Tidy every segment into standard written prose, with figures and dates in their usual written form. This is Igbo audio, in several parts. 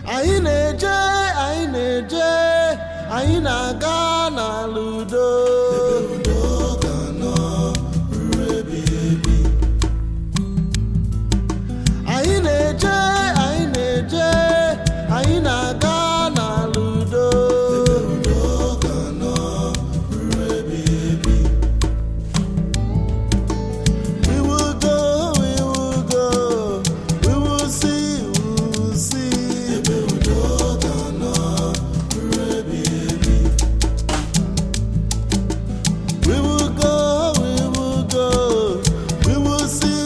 Anyị na-eje anyị na-aga n'ala udo anyị na-eje anyị na-aga n'ala udo we will go we will see we will go we will see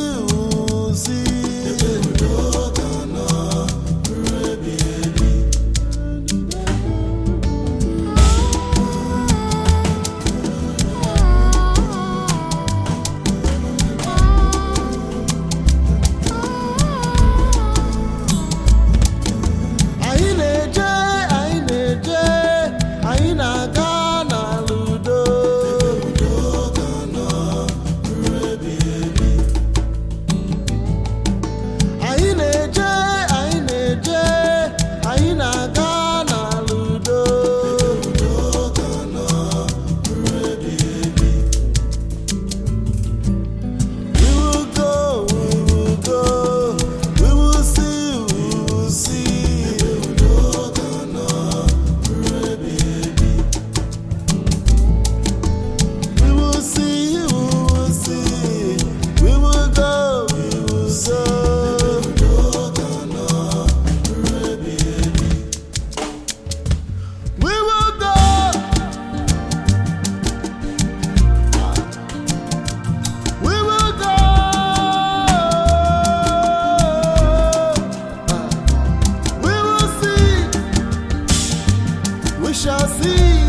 anyị na-eje anyị na-aga n'ala udo anyị na-eje anyị na-aga n'ala udo we will go we will see we will see we will go we will go we will go we will see we shall see